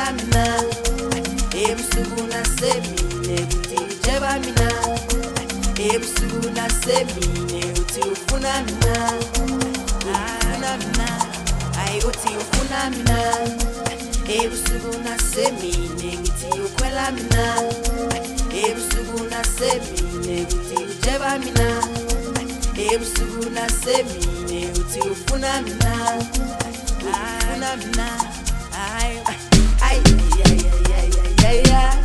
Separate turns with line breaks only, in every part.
ukwela mina ebusuku nasemini uthi ujeba mina ebusuku nasemini uthi ufuna mina ay uthi ufuna mina ebusuku nasemini ngithi ukwela mina ebusuku nasemini uthi ujeba mina ebusuku nasemini uthi ufuna mina ay ay ay ay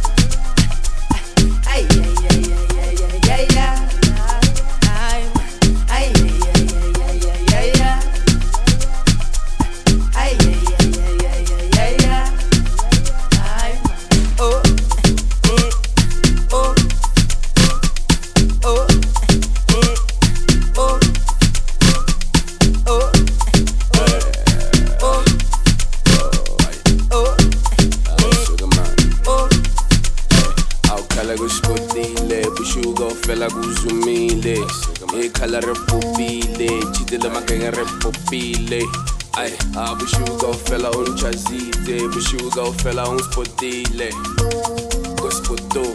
fela kuzumile ekhala repopile chitela makenge repopile ay abushuka ufela unchazite bushuka ufela unspotile gospoto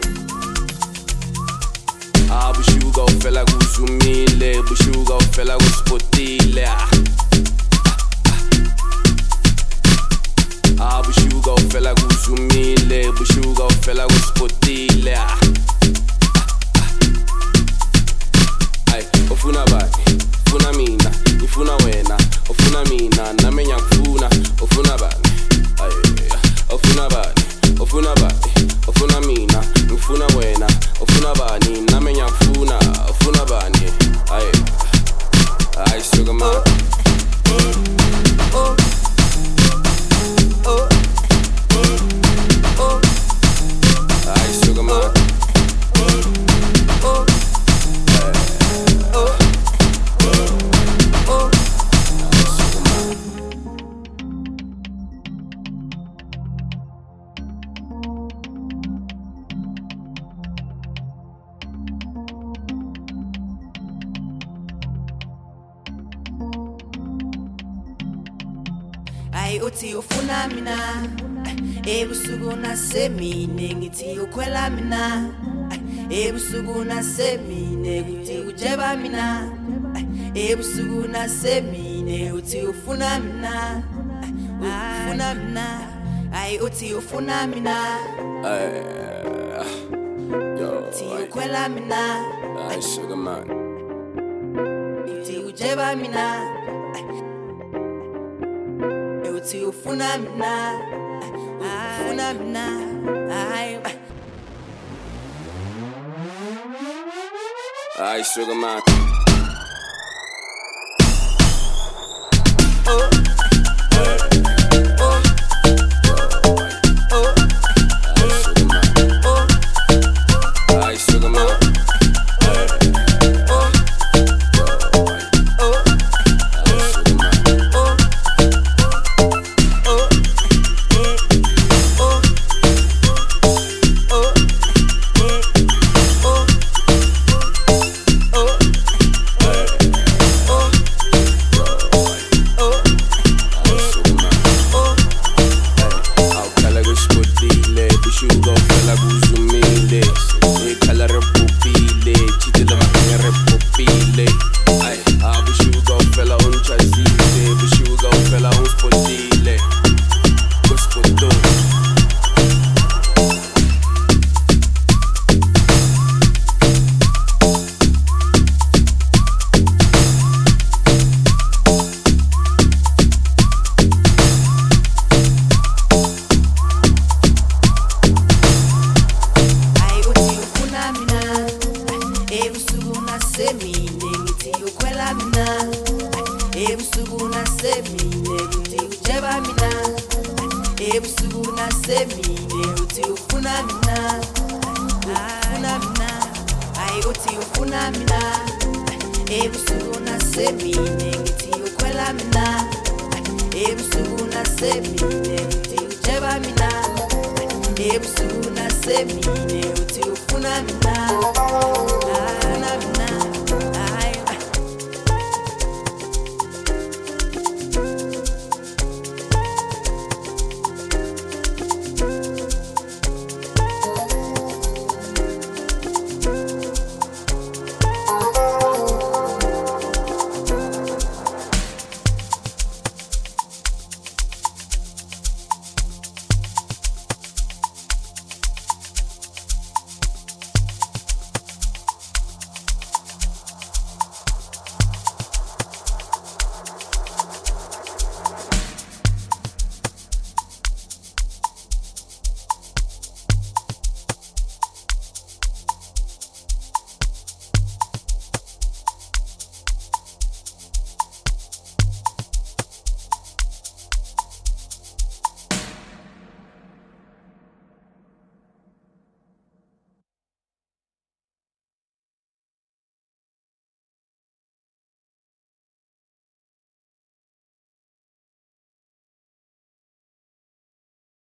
abushuka ufela kuzumile bushuka ufela unspotile abushuka ufela kuzumile bushuka ufela unspotile ofuna bani ofuna mina ngifuna wena ofuna mina nami ngiyakufuna ofuna bani ofuna bani ofuna bani ofuna mina ngifuna wena ofuna bani nami ngiyakufuna ofuna bani ay sugar man ay sugar man
ay uthi ufuna mina ebusuku nasemini ngithi ukwela mina ebusuku nasemini uthi ujeba mina ebusuku nasemini uthi ufuna mina ay uthi ufuna mina uthi ukwela mina
ay sugar man
uthi ujeba mina uthi ufuna mina
ay sugar man
ebusuku nasemini uthi ujeba mina ebusuku nasemini uthi ufuna mina ay uthi ufuna mina ebusuku nasemini ngithi ukwela mina ebusuku nasemini uthi ujeba mina ebusuku nasemini uthi ufuna mina